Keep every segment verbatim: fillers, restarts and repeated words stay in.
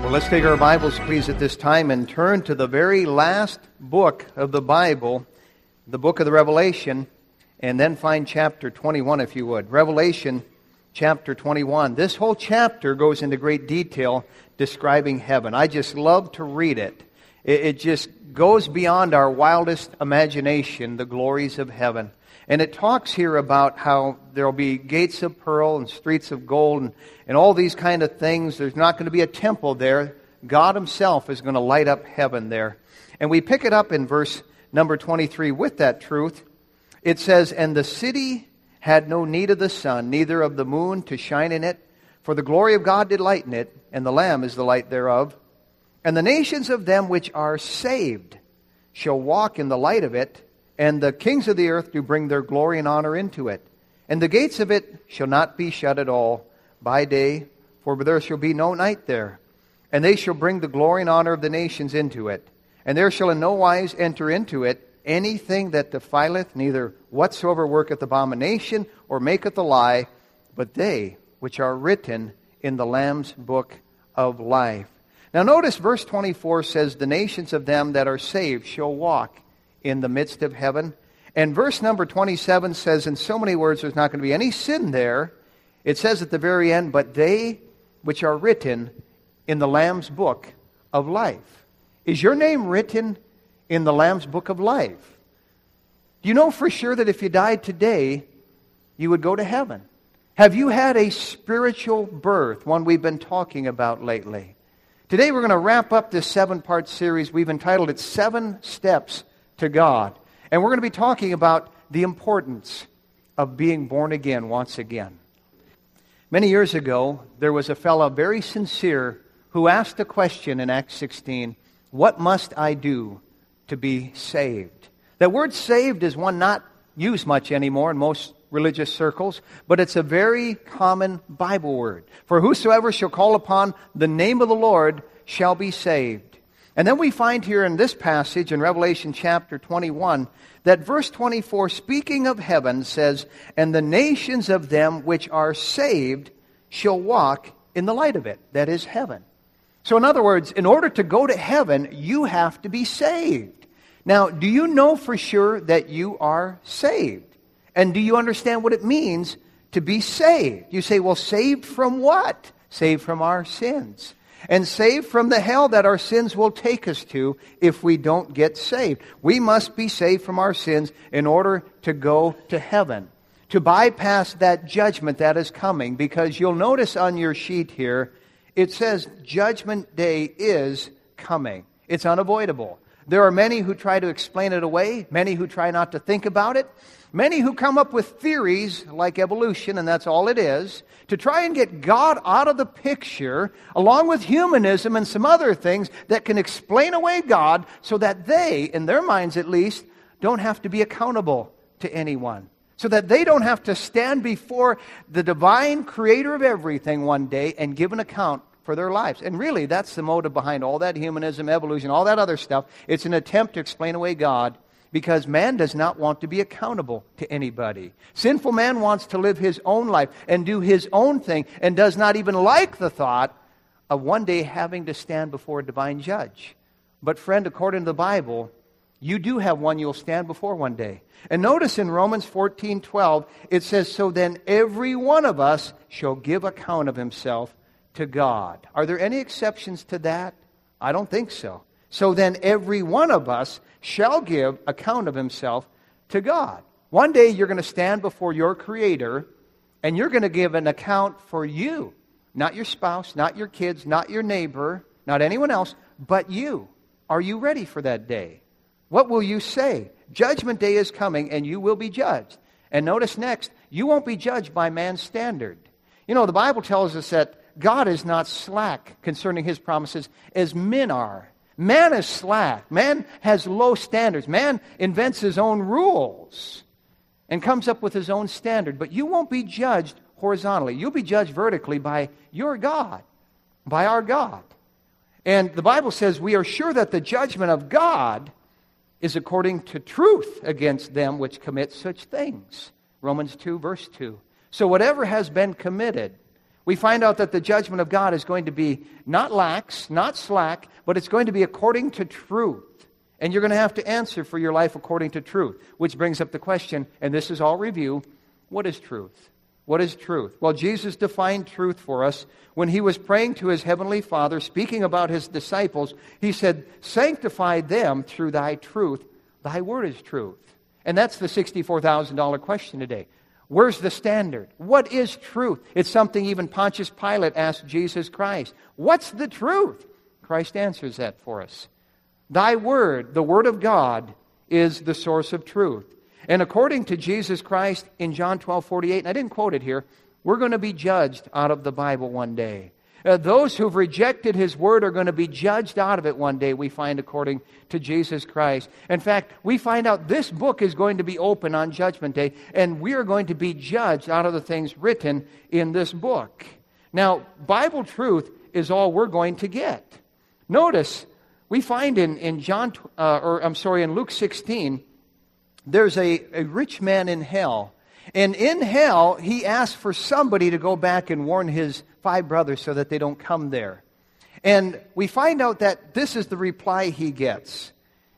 Well, let's take our Bibles, please, at this time and turn to the very last book of the Bible, the book of the Revelation, and then find chapter twenty-one, if you would. Revelation chapter twenty-one. This whole chapter goes into great detail describing heaven. I just love to read it. It, it just goes beyond our wildest imagination, the glories of heaven. And it talks here about how there will be gates of pearl and streets of gold and, and all these kind of things. There's not going to be a temple there. God Himself is going to light up heaven there. And we pick it up in verse number twenty-three with that truth. It says, "And the city had no need of the sun, neither of the moon to shine in it, for the glory of God did lighten it, and the Lamb is the light thereof. And the nations of them which are saved shall walk in the light of it, and the kings of the earth do bring their glory and honor into it. And the gates of it shall not be shut at all by day, for there shall be no night there. And they shall bring the glory and honor of the nations into it. And there shall in no wise enter into it anything that defileth, neither whatsoever worketh abomination or maketh a lie, but they which are written in the Lamb's book of life." Now notice verse twenty-four says, "The nations of them that are saved shall walk in the midst of heaven." And verse number twenty-seven says, in so many words, there's not going to be any sin there. It says at the very end, "But they which are written in the Lamb's book of life." Is your name written in the Lamb's book of life? Do you know for sure that if you died today, you would go to heaven? Have you had a spiritual birth, one we've been talking about lately? Today we're going to wrap up this seven-part series. We've entitled it Seven Steps to God. And we're going to be talking about the importance of being born again once again. Many years ago, there was a fellow very sincere who asked a question in Acts sixteen, "What must I do to be saved?" That word saved is one not used much anymore in most religious circles, but it's a very common Bible word. "For whosoever shall call upon the name of the Lord shall be saved." And then we find here in this passage in Revelation chapter twenty-one that verse twenty-four, speaking of heaven, says, "And the nations of them which are saved shall walk in the light of it." That is heaven. So in other words, in order to go to heaven, you have to be saved. Now, do you know for sure that you are saved? And do you understand what it means to be saved? You say, well, saved from what? Saved from our sins. And saved from the hell that our sins will take us to if we don't get saved. We must be saved from our sins in order to go to heaven, to bypass that judgment that is coming. Because you'll notice on your sheet here, it says Judgment Day is coming. It's unavoidable. There are many who try to explain it away, many who try not to think about it, many who come up with theories like evolution, and that's all it is, to try and get God out of the picture, along with humanism and some other things that can explain away God so that they, in their minds at least, don't have to be accountable to anyone. So that they don't have to stand before the divine creator of everything one day and give an account for their lives. And really, that's the motive behind all that humanism, evolution, all that other stuff. It's an attempt to explain away God, because man does not want to be accountable to anybody. Sinful man wants to live his own life and do his own thing, and does not even like the thought of one day having to stand before a divine judge. But friend, according to the Bible, you do have one you'll stand before one day. And notice in Romans fourteen twelve, it says, "So then every one of us shall give account of himself to God." Are there any exceptions to that? I don't think so. So then every one of us shall give account of himself to God. One day you're going to stand before your Creator, and you're going to give an account for you. Not your spouse, not your kids, not your neighbor, not anyone else, but you. Are you ready for that day? What will you say? Judgment Day is coming, and you will be judged. And notice next, you won't be judged by man's standard. You know, the Bible tells us that God is not slack concerning His promises as men are. Man is slack. Man has low standards. Man invents his own rules and comes up with his own standard. But you won't be judged horizontally. You'll be judged vertically by your God, by our God. And the Bible says we are sure that the judgment of God is according to truth against them which commit such things. Romans two, verse two. So whatever has been committed, we find out that the judgment of God is going to be not lax, not slack, but it's going to be according to truth. And you're going to have to answer for your life according to truth, which brings up the question, and this is all review, what is truth? What is truth? Well, Jesus defined truth for us when he was praying to his heavenly Father, speaking about his disciples. He said, sanctify them through thy truth. Thy word is truth. And that's the sixty-four thousand dollars question today. Where's the standard? What is truth? It's something even Pontius Pilate asked Jesus Christ. What's the truth? Christ answers that for us. Thy word, the word of God, is the source of truth. And according to Jesus Christ in John twelve forty-eight, and I didn't quote it here, we're going to be judged out of the Bible one day. Uh, those who've rejected his word are going to be judged out of it one day, we find, according to Jesus Christ. In fact, we find out this book is going to be open on Judgment Day, and we are going to be judged out of the things written in this book. Now, Bible truth is all we're going to get. Notice, we find in, in John, uh, or I'm sorry, in Luke sixteen, there's a, a rich man in hell. And in hell, he asks for somebody to go back and warn his five brothers so that they don't come there. And we find out that this is the reply he gets.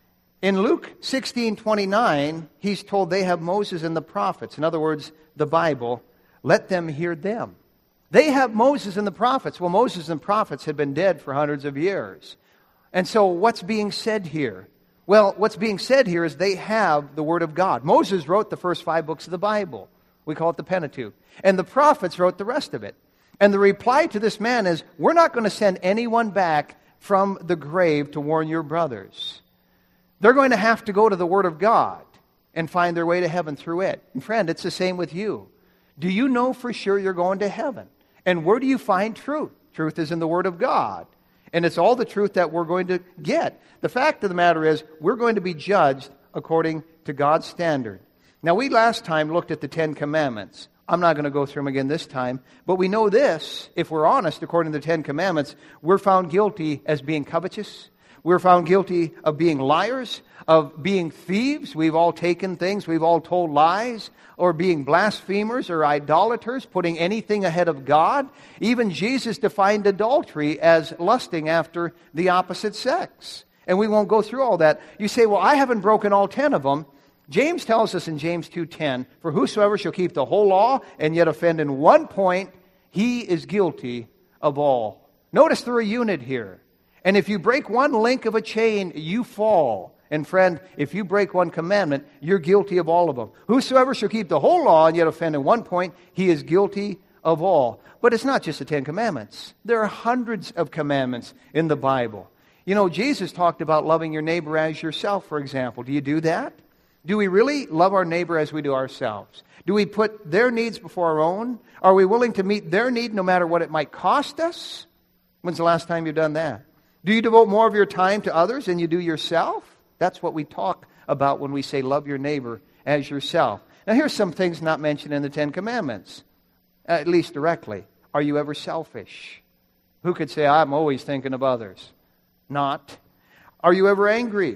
In Luke sixteen twenty-nine, he's told they have Moses and the prophets. In other words, the Bible. Let them hear them. They have Moses and the prophets. Well, Moses and prophets had been dead for hundreds of years. And so what's being said here? Well, what's being said here is they have the Word of God. Moses wrote the first five books of the Bible. We call it the Pentateuch. And the prophets wrote the rest of it. And the reply to this man is, we're not going to send anyone back from the grave to warn your brothers. They're going to have to go to the Word of God and find their way to heaven through it. And friend, it's the same with you. Do you know for sure you're going to heaven? And where do you find truth? Truth is in the Word of God. And it's all the truth that we're going to get. The fact of the matter is, we're going to be judged according to God's standard. Now, we last time looked at the Ten Commandments. I'm not going to go through them again this time. But we know this, if we're honest, according to the Ten Commandments, we're found guilty as being covetous. We're found guilty of being liars, of being thieves. We've all taken things. We've all told lies. Or being blasphemers or idolaters, putting anything ahead of God. Even Jesus defined adultery as lusting after the opposite sex. And we won't go through all that. You say, well, I haven't broken all ten of them. James tells us in James two ten, for whosoever shall keep the whole law and yet offend in one point, he is guilty of all. Notice they're a unit here. And if you break one link of a chain, you fall. And friend, if you break one commandment, you're guilty of all of them. Whosoever shall keep the whole law and yet offend in one point, he is guilty of all. But it's not just the Ten Commandments. There are hundreds of commandments in the Bible. You know, Jesus talked about loving your neighbor as yourself, for example. Do you do that? Do we really love our neighbor as we do ourselves? Do we put their needs before our own? Are we willing to meet their need no matter what it might cost us? When's the last time you've done that? Do you devote more of your time to others than you do yourself? That's what we talk about when we say love your neighbor as yourself. Now here's some things not mentioned in the Ten Commandments, at least directly. Are you ever selfish? Who could say, I'm always thinking of others? Not. Are you ever angry?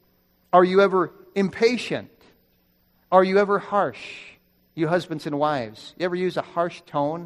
Are you ever impatient? Are you ever harsh? You husbands and wives, you ever use a harsh tone?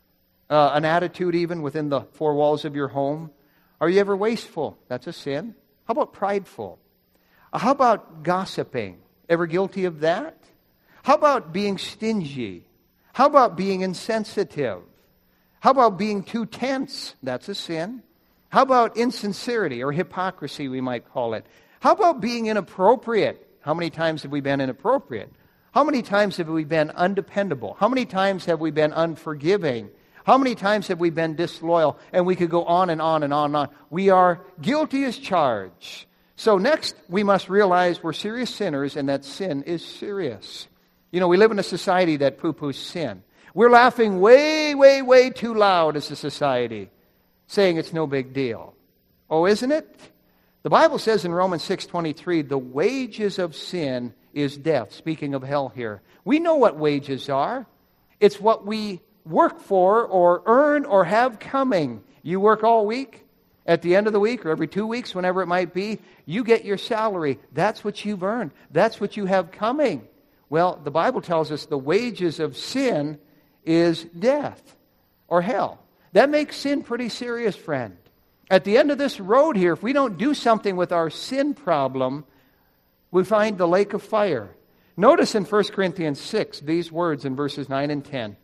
Uh, an attitude even within the four walls of your home? Are you ever wasteful? That's a sin. How about prideful? How about gossiping? Ever guilty of that? How about being stingy? How about being insensitive? How about being too tense? That's a sin. How about insincerity or hypocrisy, we might call it? How about being inappropriate? How many times have we been inappropriate? How many times have we been undependable? How many times have we been unforgiving? How many times have we been disloyal? And we could go on and on and on and on. We are guilty as charged. So next, we must realize we're serious sinners and that sin is serious. You know, we live in a society that poo-poos sin. We're laughing way, way, way too loud as a society, saying it's no big deal. Oh, isn't it? The Bible says in Romans six twenty-three, the wages of sin is death. Speaking of hell here. We know what wages are. It's what we work for or earn or have coming. You work all week. At the end of the week or every two weeks, whenever it might be, you get your salary. That's what you've earned. That's what you have coming. Well, the Bible tells us the wages of sin is death. or hell. That makes sin pretty serious, friend. At the end of this road here, if we don't do something with our sin problem, we find the lake of fire. Notice in First Corinthians six these words in verses nine and ten.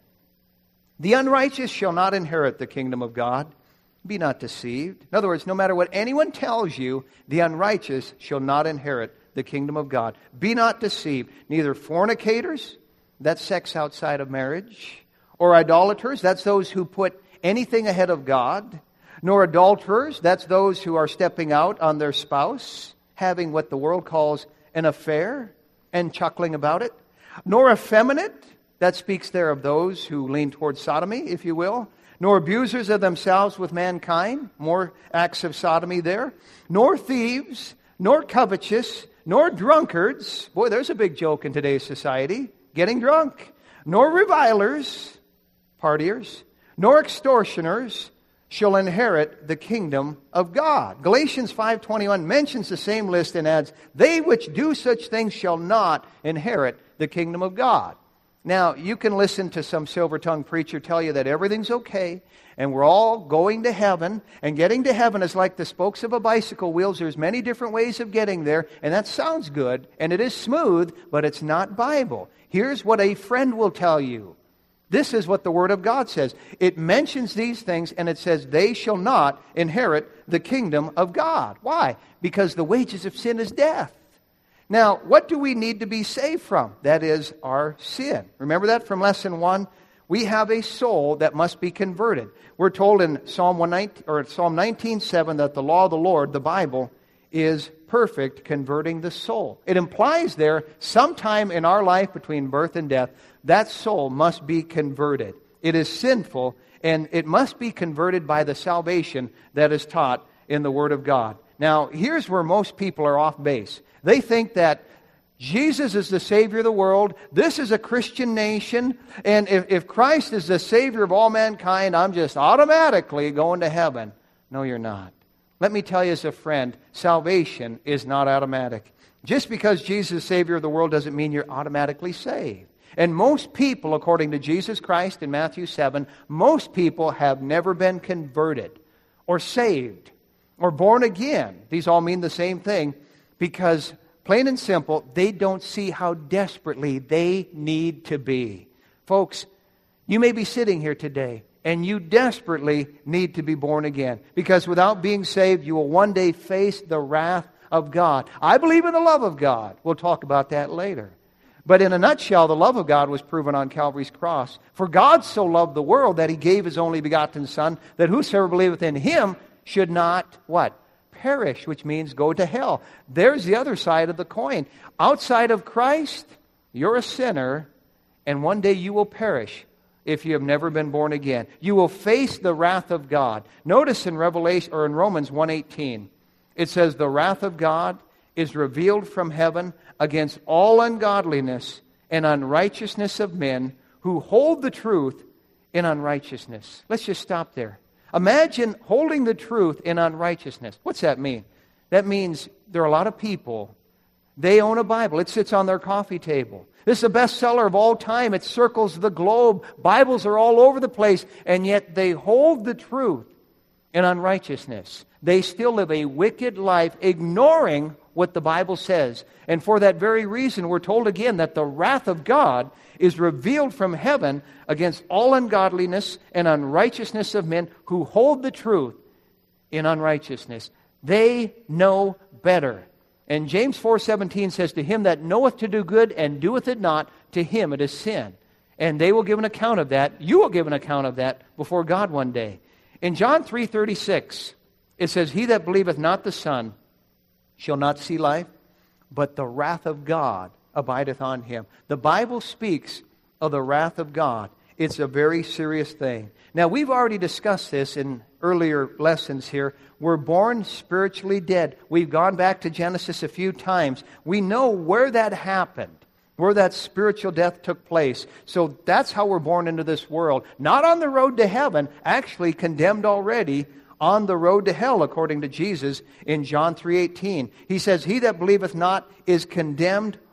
The unrighteous shall not inherit the kingdom of God. Be not deceived. In other words, no matter what anyone tells you, the unrighteous shall not inherit the kingdom of God. Be not deceived. Neither fornicators, that's sex outside of marriage, or idolaters, that's those who put anything ahead of God, nor adulterers, that's those who are stepping out on their spouse, having what the world calls an affair and chuckling about it, nor effeminate, that speaks there of those who lean towards sodomy, if you will, nor abusers of themselves with mankind, more acts of sodomy there, nor thieves, nor covetous, nor drunkards, boy, there's a big joke in today's society, getting drunk, nor revilers, partiers, nor extortioners shall inherit the kingdom of God. Galatians five twenty-one mentions the same list and adds, they which do such things shall not inherit the kingdom of God. Now, you can listen to some silver-tongued preacher tell you that everything's okay, and we're all going to heaven, and getting to heaven is like the spokes of a bicycle wheels. There's many different ways of getting there, and that sounds good, and it is smooth, but it's not Bible. Here's what a friend will tell you. This is what the Word of God says. It mentions these things, and it says, they shall not inherit the kingdom of God. Why? Because the wages of sin is death. Now, what do we need to be saved from? That is our sin. Remember that from lesson one? We have a soul that must be converted. We're told in Psalm one nineteen or Psalm nineteen seven that the law of the Lord, the Bible, is perfect, converting the soul. It implies there, sometime in our life between birth and death, that soul must be converted. It is sinful, and it must be converted by the salvation that is taught in the Word of God. Now, here's where most people are off base. They think that Jesus is the Savior of the world, this is a Christian nation, and if, if Christ is the Savior of all mankind, I'm just automatically going to heaven. No, you're not. Let me tell you as a friend, salvation is not automatic. Just because Jesus is the Savior of the world doesn't mean you're automatically saved. And most people, according to Jesus Christ in Matthew seven, most people have never been converted or saved or born again. These all mean the same thing because, plain and simple, they don't see how desperately they need to be. Folks, you may be sitting here today and you desperately need to be born again because without being saved, you will one day face the wrath of God. I believe in the love of God. We'll talk about that later. But in a nutshell, the love of God was proven on Calvary's cross. For God so loved the world that He gave His only begotten Son, that whosoever believeth in Him should not, what? Perish, which means go to hell. There's the other side of the coin. Outside of Christ, you're a sinner, and one day you will perish if you have never been born again. You will face the wrath of God. Notice in Revelation or in Romans one eighteen, it says, the wrath of God is revealed from heaven against all ungodliness and unrighteousness of men who hold the truth in unrighteousness. Let's just stop there. Imagine holding the truth in unrighteousness. What's that mean? That means there are a lot of people, they own a Bible. It sits on their coffee table. This is the bestseller of all time. It circles the globe. Bibles are all over the place, and yet they hold the truth in unrighteousness. They still live a wicked life, ignoring what the Bible says. And for that very reason, we're told again that the wrath of God is revealed from heaven against all ungodliness and unrighteousness of men who hold the truth in unrighteousness. They know better. And James four seventeen says, to him that knoweth to do good and doeth it not, to him it is sin. And they will give an account of that. You will give an account of that before God one day. In John three thirty-six, it says, he that believeth not the Son shall not see life, but the wrath of God abideth on him. The Bible speaks of the wrath of God. It's a very serious thing. Now, we've already discussed this in earlier lessons here. We're born spiritually dead. We've gone back to Genesis a few times. We know where that happened, where that spiritual death took place. So that's how we're born into this world. Not on the road to heaven, actually condemned already on the road to hell, according to Jesus in John three eighteen. He says, he that believeth not is condemned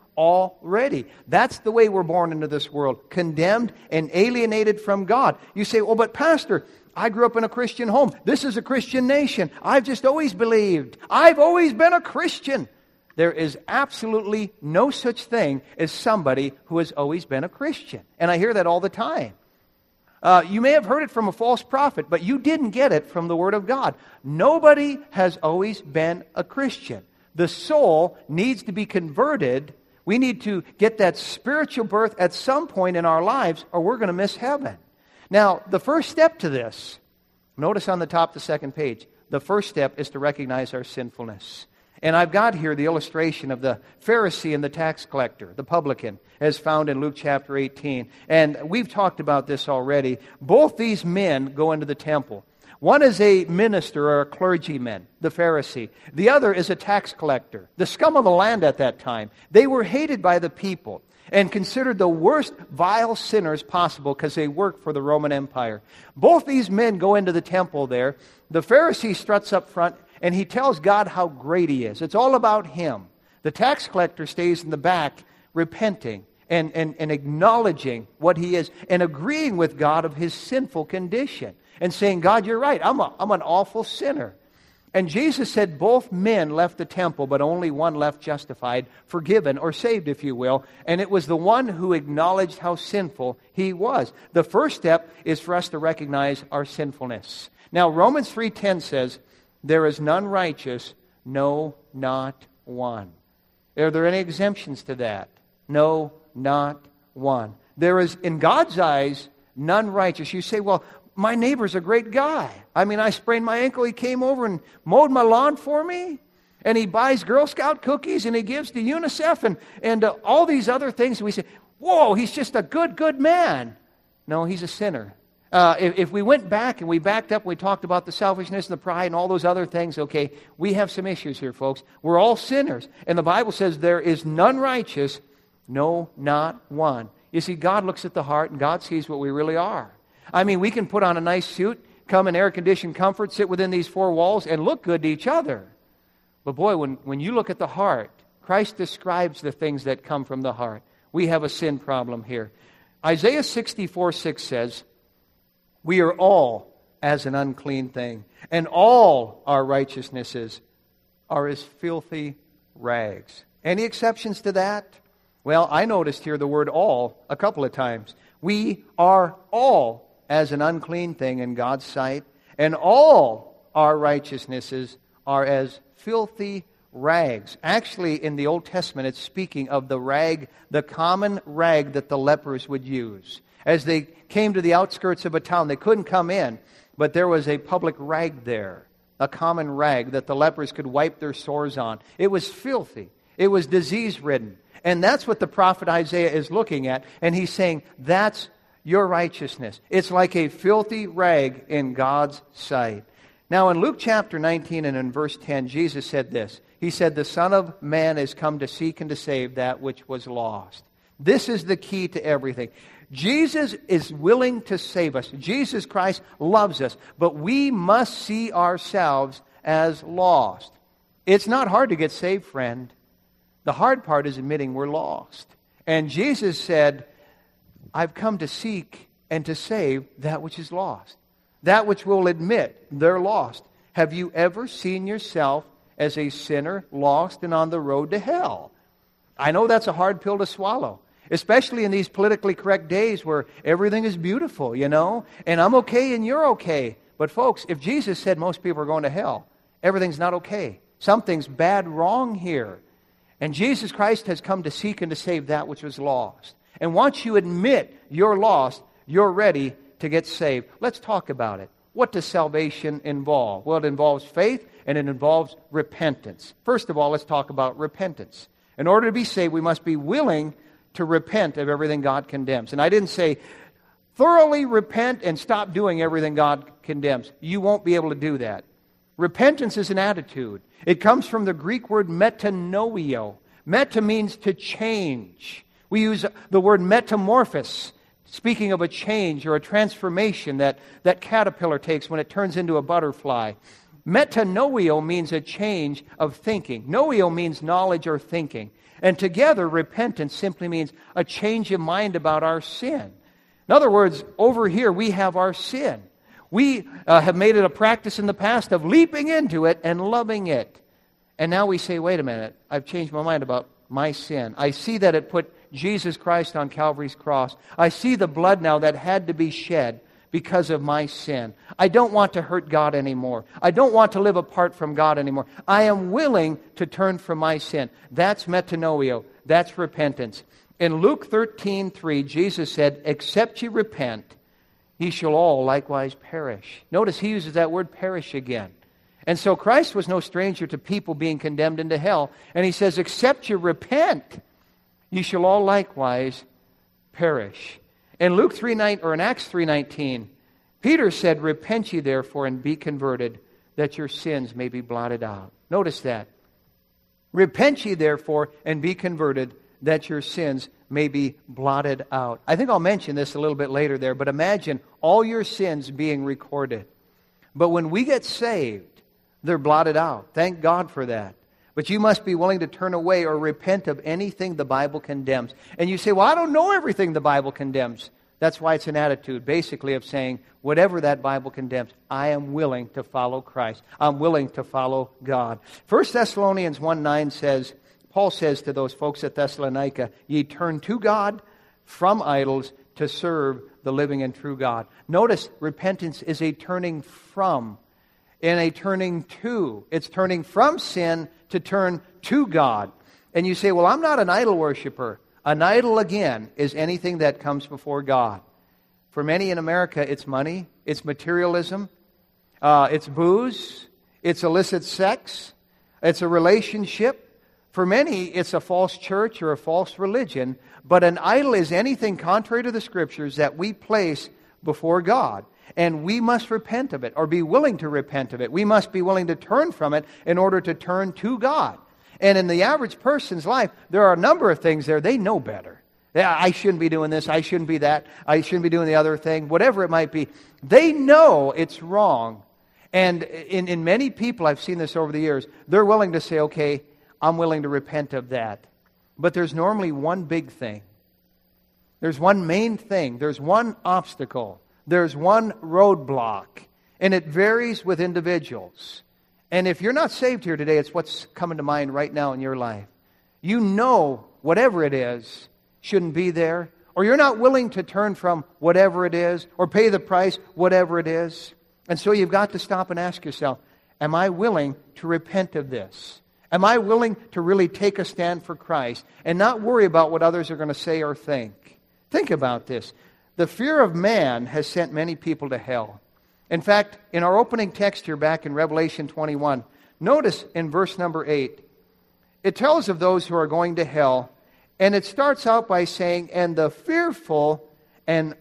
already. That's the way we're born into this world, condemned and alienated from God. You say, well, but Pastor, I grew up in a Christian home. This is a Christian nation. I've just always believed. I've always been a Christian. There is absolutely no such thing as somebody who has always been a Christian. And I hear that all the time. Uh, you may have heard it from a false prophet, but you didn't get it from the Word of God. Nobody has always been a Christian. The soul needs to be converted. We need to get that spiritual birth at some point in our lives, or we're going to miss heaven. Now, the first step to this, notice on the top of the second page, the first step is to recognize our sinfulness. And I've got here the illustration of the Pharisee and the tax collector, the publican, as found in Luke chapter eighteen. And we've talked about this already. Both these men go into the temple. One is a minister or a clergyman, the Pharisee. The other is a tax collector, the scum of the land at that time. They were hated by the people and considered the worst vile sinners possible because they worked for the Roman Empire. Both these men go into the temple there. The Pharisee struts up front and he tells God how great he is. It's all about him. The tax collector stays in the back repenting and, and, and acknowledging what he is and agreeing with God of his sinful condition and saying, God, you're right. I'm, a, I'm an awful sinner. And Jesus said both men left the temple, but only one left justified, forgiven, or saved, if you will. And it was the one who acknowledged how sinful he was. The first step is for us to recognize our sinfulness. Now, Romans three ten says, there is none righteous, no, not one. Are there any exemptions to that? No, not one. There is, in God's eyes, none righteous. You say, well, my neighbor's a great guy. I mean, I sprained my ankle. He came over and mowed my lawn for me. And he buys Girl Scout cookies and he gives to UNICEF and, and uh, all these other things. And we say, whoa, he's just a good, good man. No, he's a sinner. Uh, if, if we went back and we backed up and we talked about the selfishness and the pride and all those other things, okay, we have some issues here, folks. We're all sinners. And the Bible says there is none righteous, no, not one. You see, God looks at the heart and God sees what we really are. I mean, we can put on a nice suit, come in air-conditioned comfort, sit within these four walls, and look good to each other. But boy, when, when you look at the heart, Christ describes the things that come from the heart. We have a sin problem here. Isaiah sixty-four six says, we are all as an unclean thing, and all our righteousnesses are as filthy rags. Any exceptions to that? Well, I noticed here the word all a couple of times. We are all as an unclean thing in God's sight, and all our righteousnesses are as filthy rags. Actually, in the Old Testament, it's speaking of the rag, the common rag that the lepers would use. As they came to the outskirts of a town, they couldn't come in, but there was a public rag there, a common rag that the lepers could wipe their sores on. It was filthy. It was disease-ridden. And that's what the prophet Isaiah is looking at, and he's saying, that's your righteousness. It's like a filthy rag in God's sight. Now, in Luke chapter nineteen and in verse ten, Jesus said this. He said, the Son of Man is come to seek and to save that which was lost. This is the key to everything. Jesus is willing to save us. Jesus Christ loves us. But we must see ourselves as lost. It's not hard to get saved, friend. The hard part is admitting we're lost. And Jesus said, I've come to seek and to save that which is lost. That which will admit they're lost. Have you ever seen yourself as a sinner, lost and on the road to hell? I know that's a hard pill to swallow. Especially in these politically correct days where everything is beautiful, you know? And I'm okay and you're okay. But folks, if Jesus said most people are going to hell, everything's not okay. Something's bad wrong here. And Jesus Christ has come to seek and to save that which was lost. And once you admit you're lost, you're ready to get saved. Let's talk about it. What does salvation involve? Well, it involves faith and it involves repentance. First of all, let's talk about repentance. In order to be saved, we must be willing to repent of everything God condemns. And I didn't say thoroughly repent and stop doing everything God condemns. You won't be able to do that. Repentance is an attitude. It comes from the Greek word metanoio. Meta means to change. We use the word metamorphosis, speaking of a change or a transformation that that caterpillar takes when it turns into a butterfly. Metanoio means a change of thinking. Noio means knowledge or thinking. And together, repentance simply means a change of mind about our sin. In other words, over here we have our sin. We uh, have made it a practice in the past of leaping into it and loving it. And now we say, wait a minute, I've changed my mind about my sin. I see that it put Jesus Christ on Calvary's cross. I see the blood now that had to be shed because of my sin. I don't want to hurt God anymore. I don't want to live apart from God anymore. I am willing to turn from my sin. That's metanoia. That's repentance. In Luke thirteen three, Jesus said, except ye repent, ye shall all likewise perish. Notice he uses that word perish again. And so Christ was no stranger to people being condemned into hell. And he says, except you repent, ye shall all likewise perish. In Luke three nine or in Acts three nineteen, Peter said, repent ye therefore and be converted, that your sins may be blotted out. Notice that. Repent ye therefore and be converted, that your sins may be blotted out. I think I'll mention this a little bit later there, but imagine all your sins being recorded. But when we get saved, they're blotted out. Thank God for that. But you must be willing to turn away or repent of anything the Bible condemns. And you say, well, I don't know everything the Bible condemns. That's why it's an attitude, basically, of saying, whatever that Bible condemns, I am willing to follow Christ. I'm willing to follow God. First Thessalonians one nine says, Paul says to those folks at Thessalonica, ye turn to God from idols to serve the living and true God. Notice, repentance is a turning from and a turning to. It's turning from sin to turn to God. And you say, well, I'm not an idol worshiper. An idol, again, is anything that comes before God. For many in America, it's money, it's materialism, uh, it's booze, it's illicit sex, it's a relationship. For many, it's a false church or a false religion. But an idol is anything contrary to the Scriptures that we place before God. And we must repent of it, or be willing to repent of it. We must be willing to turn from it in order to turn to God. And in the average person's life, there are a number of things there they know better. Yeah, I shouldn't be doing this, I shouldn't be that, I shouldn't be doing the other thing, whatever it might be. They know it's wrong. And in, in many people, I've seen this over the years, they're willing to say, okay, I'm willing to repent of that. But there's normally one big thing. There's one main thing. There's one obstacle. There's one roadblock, and it varies with individuals. And if you're not saved here today, it's what's coming to mind right now in your life. You know whatever it is shouldn't be there, or you're not willing to turn from whatever it is, or pay the price, whatever it is. And so you've got to stop and ask yourself, am I willing to repent of this? Am I willing to really take a stand for Christ and not worry about what others are going to say or think? Think about this. The fear of man has sent many people to hell. In fact, in our opening text here back in Revelation twenty-one, notice in verse number eight, it tells of those who are going to hell, and it starts out by saying, and the fearful and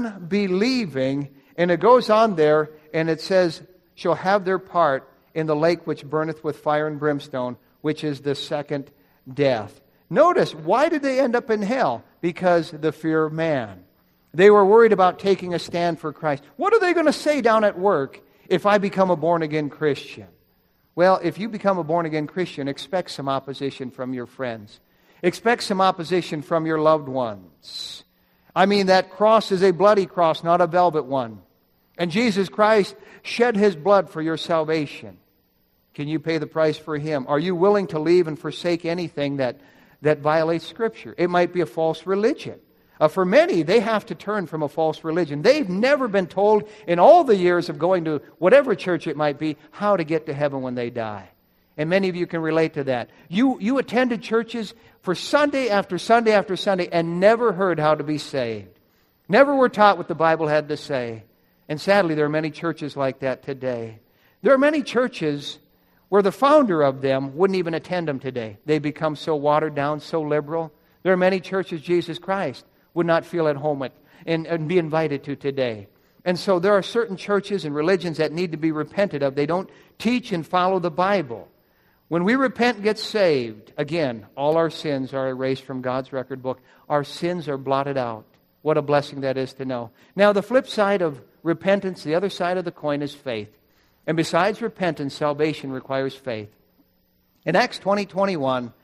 unbelieving, and it goes on there, and it says, shall have their part in the lake which burneth with fire and brimstone, which is the second death. Notice, why did they end up in hell? Because the fear of man. They were worried about taking a stand for Christ. What are they going to say down at work if I become a born-again Christian? Well, if you become a born-again Christian, expect some opposition from your friends. Expect some opposition from your loved ones. I mean, that cross is a bloody cross, not a velvet one. And Jesus Christ shed His blood for your salvation. Can you pay the price for Him? Are you willing to leave and forsake anything that, that violates Scripture? It might be a false religion. Uh, for many, they have to turn from a false religion. They've never been told in all the years of going to whatever church it might be how to get to heaven when they die. And many of you can relate to that. You, you attended churches for Sunday after Sunday after Sunday and never heard how to be saved. Never were taught what the Bible had to say. And sadly, there are many churches like that today. There are many churches where the founder of them wouldn't even attend them today. They become so watered down, so liberal. There are many churches Jesus Christ would not feel at home at and, and be invited to today. And so there are certain churches and religions that need to be repented of. They don't teach and follow the Bible. When we repent and get saved, again, all our sins are erased from God's record book. Our sins are blotted out. What a blessing that is to know. Now, the flip side of repentance, the other side of the coin, is faith. And besides repentance, salvation requires faith. In Acts twenty twenty-one,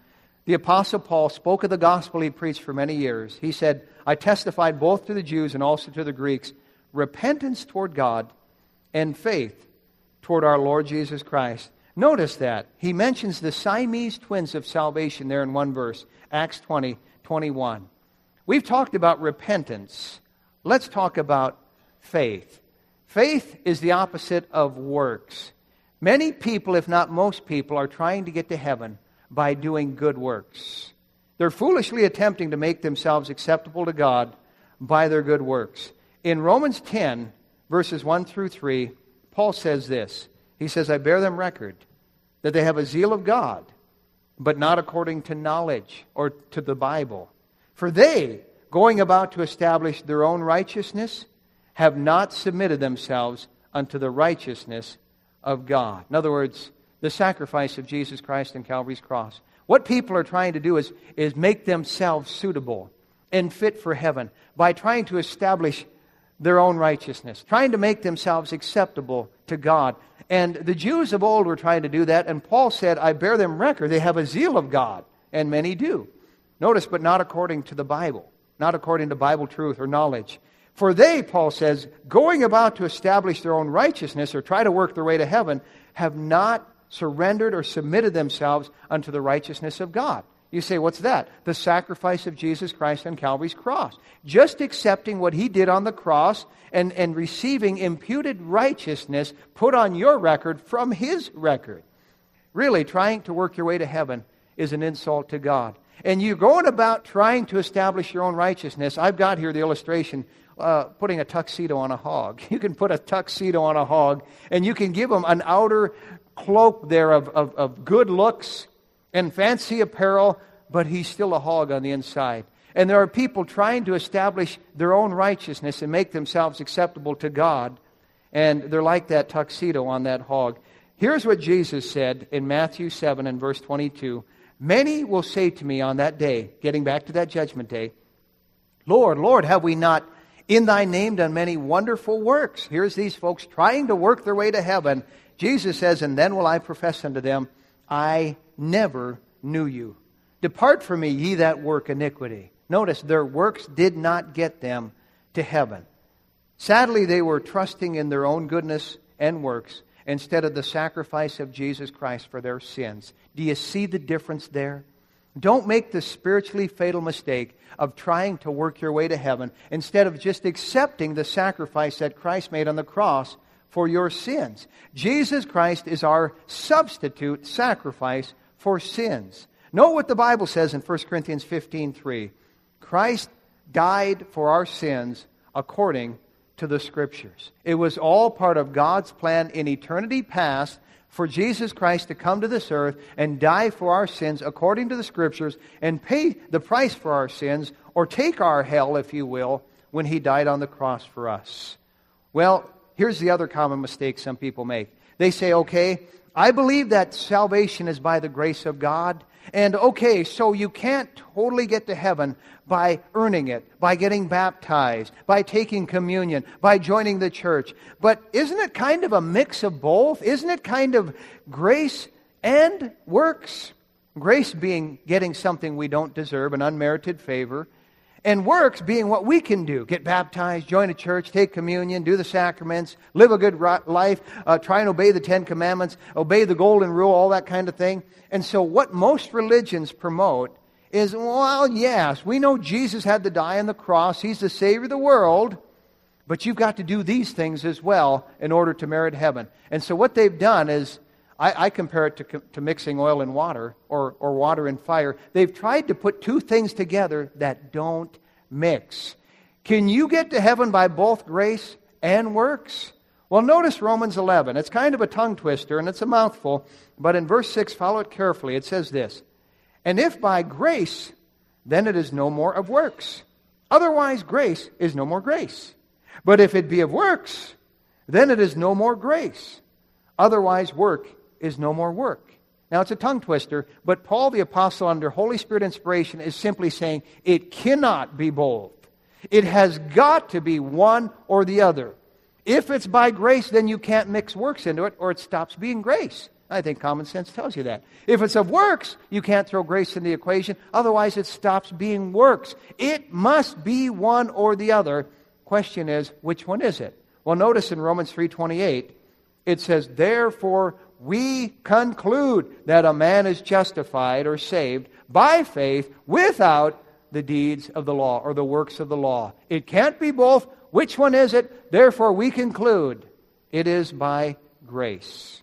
The Apostle Paul spoke of the gospel he preached for many years. He said, I testified both to the Jews and also to the Greeks, repentance toward God and faith toward our Lord Jesus Christ. Notice that. He mentions the Siamese twins of salvation there in one verse, Acts twenty, twenty-one. We've talked about repentance. Let's talk about faith. Faith is the opposite of works. Many people, if not most people, are trying to get to heaven by doing good works. They're foolishly attempting to make themselves acceptable to God by their good works. In Romans ten, verses one through three, Paul says this. He says, I bear them record that they have a zeal of God, but not according to knowledge or to the Bible. For they, going about to establish their own righteousness, have not submitted themselves unto the righteousness of God. In other words, the sacrifice of Jesus Christ on Calvary's cross. What people are trying to do is, is make themselves suitable and fit for heaven by trying to establish their own righteousness, trying to make themselves acceptable to God. And the Jews of old were trying to do that, and Paul said, I bear them record. They have a zeal of God, and many do. Notice, but not according to the Bible, not according to Bible truth or knowledge. For they, Paul says, going about to establish their own righteousness or try to work their way to heaven, have not surrendered or submitted themselves unto the righteousness of God. You say, what's that? The sacrifice of Jesus Christ on Calvary's cross. Just accepting what He did on the cross and, and receiving imputed righteousness put on your record from His record. Really, trying to work your way to heaven is an insult to God. And you're going about trying to establish your own righteousness. I've got here the illustration, uh, putting a tuxedo on a hog. You can put a tuxedo on a hog, and you can give him an outer cloak there of, of, of good looks and fancy apparel, but he's still a hog on the inside. And there are people trying to establish their own righteousness and make themselves acceptable to God, and they're like that tuxedo on that hog. Here's what Jesus said in Matthew seven and verse twenty-two. Many will say to me on that day, getting back to that judgment day, Lord, Lord, have we not in Thy name done many wonderful works? Here's these folks trying to work their way to heaven. Jesus says, and then will I profess unto them, I never knew you. Depart from me, ye that work iniquity. Notice, their works did not get them to heaven. Sadly, they were trusting in their own goodness and works instead of the sacrifice of Jesus Christ for their sins. Do you see the difference there? Don't make the spiritually fatal mistake of trying to work your way to heaven instead of just accepting the sacrifice that Christ made on the cross for your sins. Jesus Christ is our substitute sacrifice for sins. Note what the Bible says in First Corinthians fifteen three. Christ died for our sins according to the Scriptures. It was all part of God's plan in eternity past for Jesus Christ to come to this earth and die for our sins according to the Scriptures and pay the price for our sins, or take our hell, if you will, when He died on the cross for us. Well, here's the other common mistake some people make. They say, okay, I believe that salvation is by the grace of God. And okay, so you can't totally get to heaven by earning it, by getting baptized, by taking communion, by joining the church. But isn't it kind of a mix of both? Isn't it kind of grace and works? Grace being getting something we don't deserve, an unmerited favor. And works being what we can do. Get baptized, join a church, take communion, do the sacraments, live a good life, uh, try and obey the Ten Commandments, obey the Golden Rule, all that kind of thing. And so what most religions promote is, well, yes, we know Jesus had to die on the cross. He's the Savior of the world. But you've got to do these things as well in order to merit heaven. And so what they've done is, I, I compare it to, to mixing oil and water, or, or water and fire. They've tried to put two things together that don't mix. Can you get to heaven by both grace and works? Well, notice Romans eleven. It's kind of a tongue twister, and it's a mouthful. But in verse six, follow it carefully. It says this, and if by grace, then it is no more of works. Otherwise, grace is no more grace. But if it be of works, then it is no more grace. Otherwise, work is no more work. Now, it's a tongue twister, but Paul the Apostle, under Holy Spirit inspiration, is simply saying it cannot be both. It has got to be one or the other. If it's by grace, then you can't mix works into it, or it stops being grace. I think common sense tells you that. If it's of works, you can't throw grace in the equation. Otherwise, it stops being works. It must be one or the other. Question is, which one is it? Well, notice in Romans three twenty-eight, it says, therefore we conclude that a man is justified or saved by faith without the deeds of the law or the works of the law. It can't be both. Which one is it? Therefore we conclude it is by grace.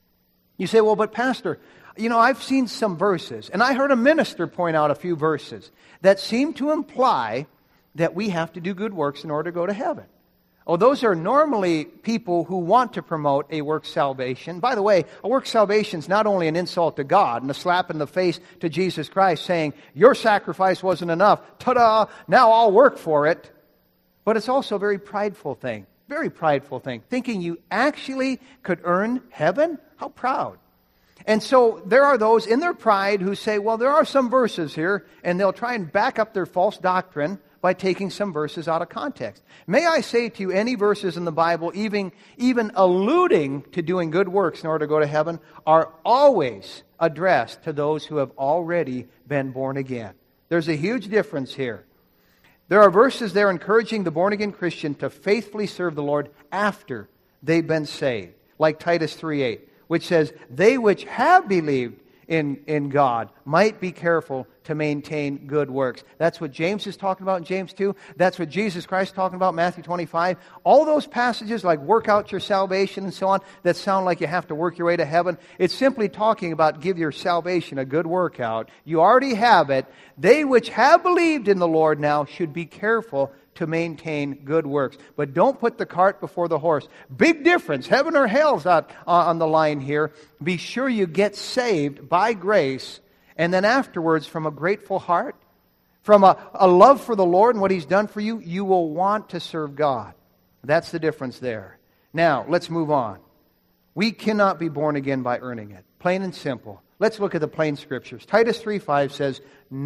You say, well, but Pastor, you know, I've seen some verses, and I heard a minister point out a few verses that seem to imply that we have to do good works in order to go to heaven. Oh, those are normally people who want to promote a work salvation. By the way, a work salvation is not only an insult to God and a slap in the face to Jesus Christ saying, your sacrifice wasn't enough, ta-da, now I'll work for it. But it's also a very prideful thing, very prideful thing, thinking you actually could earn heaven? How proud. And so there are those in their pride who say, well, there are some verses here, and they'll try and back up their false doctrine by taking some verses out of context. May I say to you, any verses in the Bible, even, even alluding to doing good works in order to go to heaven, are always addressed to those who have already been born again. There's a huge difference here. There are verses there encouraging the born-again Christian to faithfully serve the Lord after they've been saved, like Titus three eight, which says, they which have believed in, in God might be careful to maintain good works. That's what James is talking about in James two. That's what Jesus Christ is talking about in Matthew twenty-five. All those passages like work out your salvation and so on that sound like you have to work your way to heaven, it's simply talking about give your salvation a good workout. You already have it. They which have believed in the Lord now should be careful to maintain good works. But don't put the cart before the horse. Big difference. Heaven or hell's out on the line here. Be sure you get saved by grace, and then afterwards, from a grateful heart, from a, a love for the Lord and what He's done for you, you will want to serve God. That's the difference there. Now, let's move on. We cannot be born again by earning it. Plain and simple. Let's look at the plain Scriptures. Titus three five says,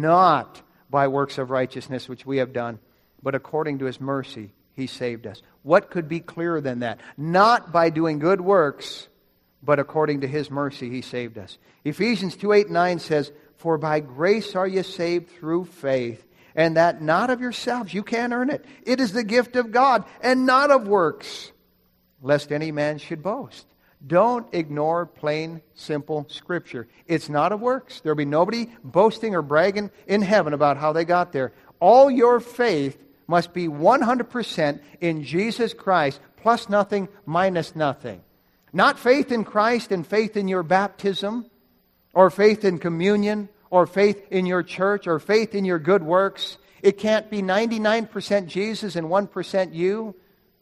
not by works of righteousness which we have done, but according to His mercy, He saved us. What could be clearer than that? Not by doing good works, but according to His mercy, He saved us. Ephesians two eight and nine says, for by grace are you saved through faith, and that not of yourselves. You can't earn it. It is the gift of God, and not of works, lest any man should boast. Don't ignore plain, simple Scripture. It's not of works. There'll be nobody boasting or bragging in heaven about how they got there. All your faith must be one hundred percent in Jesus Christ, plus nothing, minus nothing. Not faith in Christ and faith in your baptism, or faith in communion, or faith in your church, or faith in your good works. It can't be ninety-nine percent Jesus and one percent you.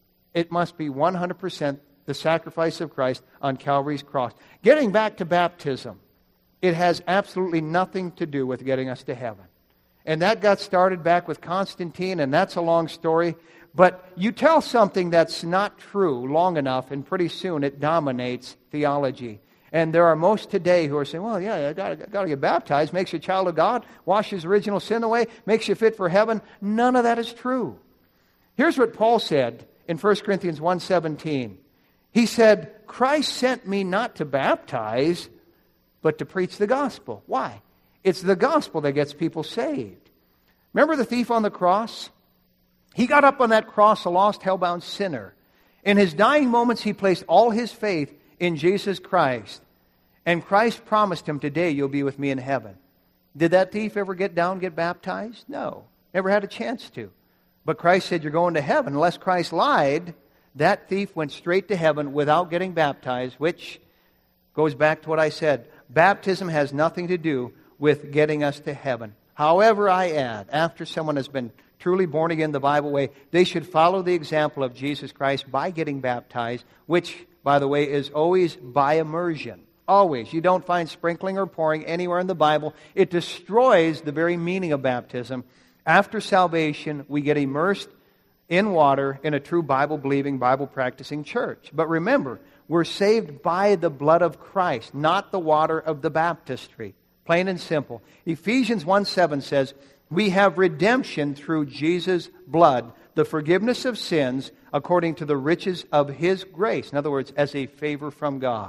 It must be one hundred percent the sacrifice of Christ on Calvary's cross. Getting back to baptism, it has absolutely nothing to do with getting us to heaven. And that got started back with Constantine, and that's a long story. But you tell something that's not true long enough, and pretty soon it dominates theology. And there are most today who are saying, well, yeah, I got to get baptized, makes you a child of God, washes original sin away, makes you fit for heaven. None of that is true. Here's what Paul said in First Corinthians one seventeen. He said, Christ sent me not to baptize, but to preach the gospel. Why? It's the gospel that gets people saved. Remember the thief on the cross? He got up on that cross, a lost, hell-bound sinner. In his dying moments, he placed all his faith in Jesus Christ. And Christ promised him, today you'll be with me in heaven. Did that thief ever get down, get baptized? No. Never had a chance to. But Christ said, you're going to heaven. Unless Christ lied, that thief went straight to heaven without getting baptized, which goes back to what I said. Baptism has nothing to do with getting us to heaven. However, I add, after someone has been truly born again the Bible way, they should follow the example of Jesus Christ by getting baptized, which, by the way, is always by immersion. Always. You don't find sprinkling or pouring anywhere in the Bible. It destroys the very meaning of baptism. After salvation, we get immersed in water in a true Bible-believing, Bible-practicing church. But remember, we're saved by the blood of Christ, not the water of the baptistry. Plain and simple. Ephesians one seven says, we have redemption through Jesus' blood, the forgiveness of sins according to the riches of His grace. In other words, as a favor from God.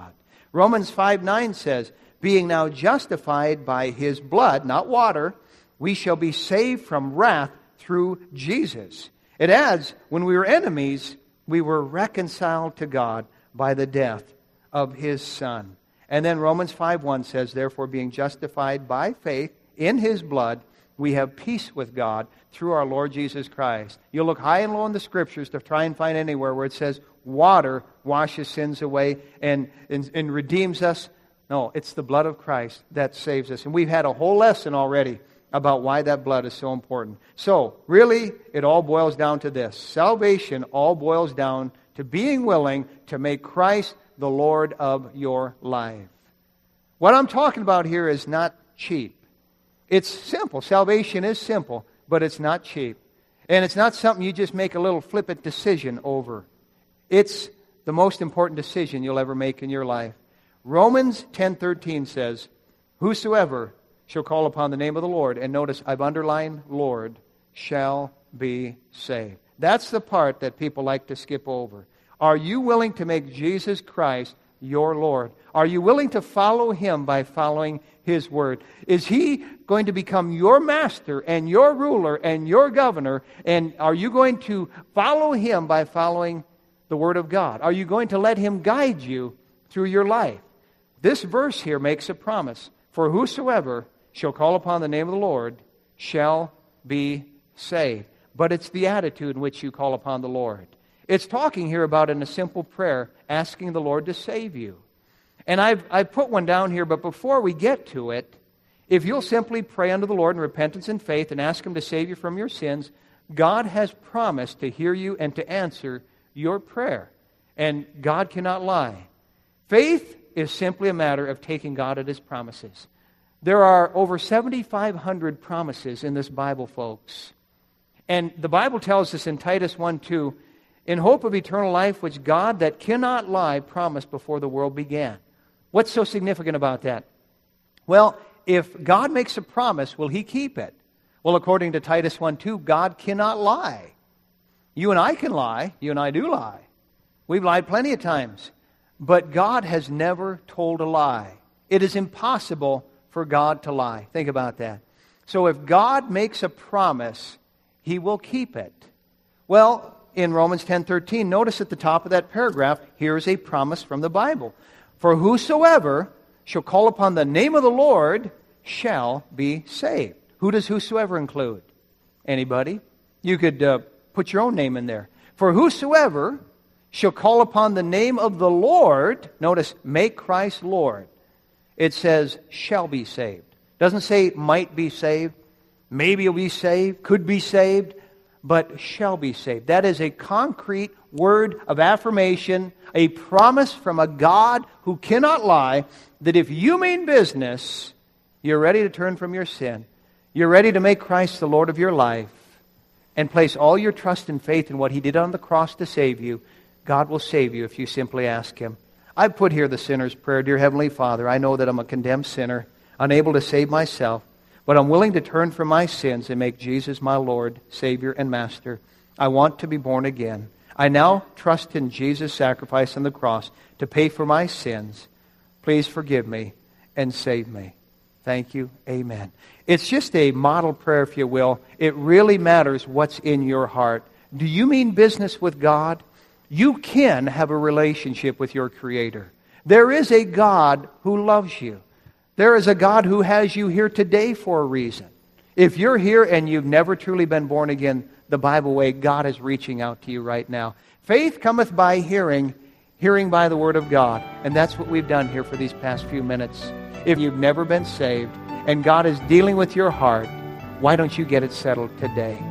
Romans five nine says, being now justified by his blood, not water, we shall be saved from wrath through Jesus. It adds, when we were enemies, we were reconciled to God by the death of his Son. And then Romans five one says, therefore, being justified by faith in his blood, we have peace with God through our Lord Jesus Christ. You'll look high and low in the Scriptures to try and find anywhere where it says water washes sins away and, and, and redeems us. No, it's the blood of Christ that saves us. And we've had a whole lesson already about why that blood is so important. So, really, it all boils down to this. Salvation all boils down to being willing to make Christ the Lord of your life. What I'm talking about here is not cheap. It's simple. Salvation is simple, but it's not cheap. And it's not something you just make a little flippant decision over. It's the most important decision you'll ever make in your life. Romans ten thirteen says, whosoever shall call upon the name of the Lord, and notice I've underlined Lord, shall be saved. That's the part that people like to skip over. Are you willing to make Jesus Christ your Lord? Are you willing to follow him by following his word? Is he going to become your master and your ruler and your governor? And are you going to follow him by following the word of God? Are you going to let him guide you through your life? This verse here makes a promise. For whosoever shall call upon the name of the Lord shall be saved. But it's the attitude in which you call upon the Lord. It's talking here about in a simple prayer, asking the Lord to save you. And I've, I've put one down here, but before we get to it, if you'll simply pray unto the Lord in repentance and faith and ask him to save you from your sins, God has promised to hear you and to answer your prayer. And God cannot lie. Faith is simply a matter of taking God at his promises. There are over seventy-five hundred promises in this Bible, folks. And the Bible tells us in Titus one two, in hope of eternal life, which God that cannot lie promised before the world began. What's so significant about that? Well, if God makes a promise, will he keep it? Well, according to Titus one two, God cannot lie. You and I can lie. You and I do lie. We've lied plenty of times. But God has never told a lie. It is impossible for God to lie. Think about that. So if God makes a promise, he will keep it. Well, in Romans ten thirteen, notice at the top of that paragraph, here's a promise from the Bible. For whosoever shall call upon the name of the Lord shall be saved. Who does whosoever include? Anybody? You could uh, put your own name in there. For whosoever shall call upon the name of the Lord, notice, make Christ Lord. It says, shall be saved. Doesn't say might be saved, maybe you'll be saved, could be saved, but shall be saved. That is a concrete word of affirmation, a promise from a God who cannot lie, that if you mean business, you're ready to turn from your sin, you're ready to make Christ the Lord of your life, and place all your trust and faith in what he did on the cross to save you, God will save you if you simply ask him. I've put here the sinner's prayer. Dear Heavenly Father, I know that I'm a condemned sinner, unable to save myself, but I'm willing to turn from my sins and make Jesus my Lord, Savior, and Master. I want to be born again. I now trust in Jesus' sacrifice on the cross to pay for my sins. Please forgive me and save me. Thank you. Amen. It's just a model prayer, if you will. It really matters what's in your heart. Do you mean business with God? You can have a relationship with your Creator. There is a God who loves you. There is a God who has you here today for a reason. If you're here and you've never truly been born again the Bible way, God is reaching out to you right now. Faith cometh by hearing, hearing by the Word of God. And that's what we've done here for these past few minutes. If you've never been saved and God is dealing with your heart, why don't you get it settled today?